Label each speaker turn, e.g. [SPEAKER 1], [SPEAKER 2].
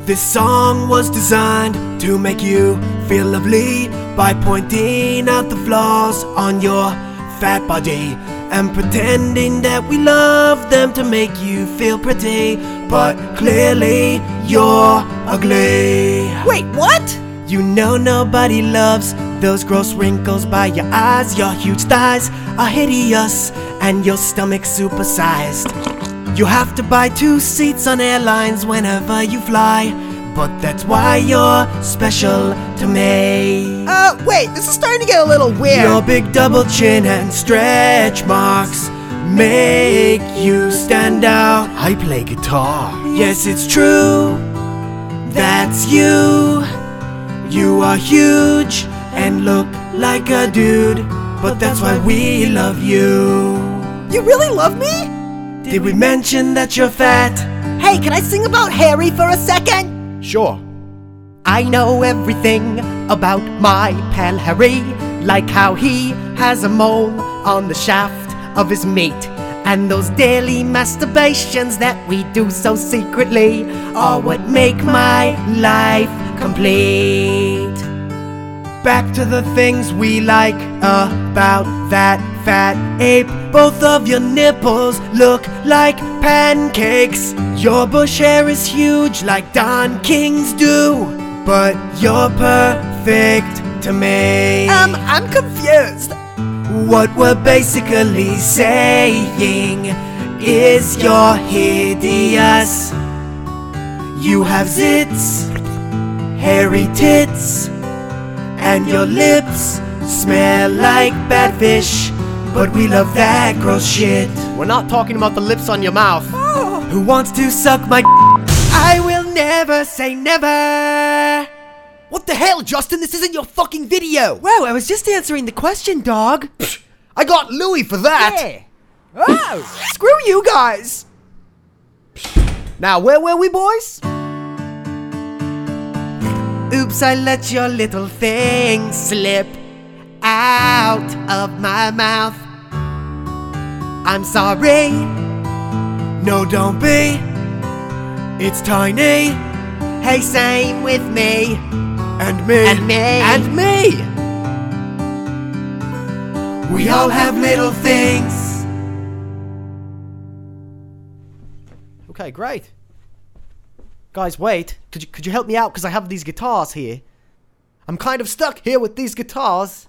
[SPEAKER 1] This song was designed to make you feel lovely by pointing out the flaws on your fat body and pretending that we love them to make you feel pretty, but clearly you're ugly.
[SPEAKER 2] Wait, what?
[SPEAKER 1] You know nobody loves those gross wrinkles by your eyes. Your huge thighs are hideous and your stomach supersized. You have to buy 2 seats on airlines whenever you fly, but that's why you're special to me.
[SPEAKER 2] Wait, this is starting to get a little weird.
[SPEAKER 1] Your big double chin and stretch marks make you stand out. I play guitar. Yes, it's true. That's you. You are huge and look like a dude, but that's why we love you.
[SPEAKER 2] You really love me?
[SPEAKER 1] Did we mention that you're fat?
[SPEAKER 2] Hey, can I sing about Harry for a second?
[SPEAKER 1] Sure.
[SPEAKER 2] I know everything about my pal Harry, like how he has a mole on the shaft of his meat, and those daily masturbations that we do so secretly are what make my life complete. Back to the things we like about that fat ape. Both of your nipples look like pancakes. Your bush hair is huge like Don King's do, but you're perfect to me. I'm confused.
[SPEAKER 1] What we're basically saying is you're hideous. You have zits, hairy tits, and your lips smell like bad fish, but we love that gross shit.
[SPEAKER 2] We're not talking about the lips on your mouth.
[SPEAKER 1] Who wants to suck my I will never say never.
[SPEAKER 2] What the hell, Justin? This isn't your fucking video.
[SPEAKER 1] Whoa, I was just answering the question, dog.
[SPEAKER 2] I got Louis for that.
[SPEAKER 1] Yeah. Oh, screw you guys.
[SPEAKER 2] Now, where were we, boys?
[SPEAKER 1] Oops, I let your little thing slip out of my mouth. I'm sorry. No, don't be. It's tiny. Hey, same with me. And me.
[SPEAKER 2] And me.
[SPEAKER 1] And me. We all have little things.
[SPEAKER 2] Okay, great. Guys, wait. Could you help me out? Because I have these guitars here. I'm kind of stuck here with these guitars.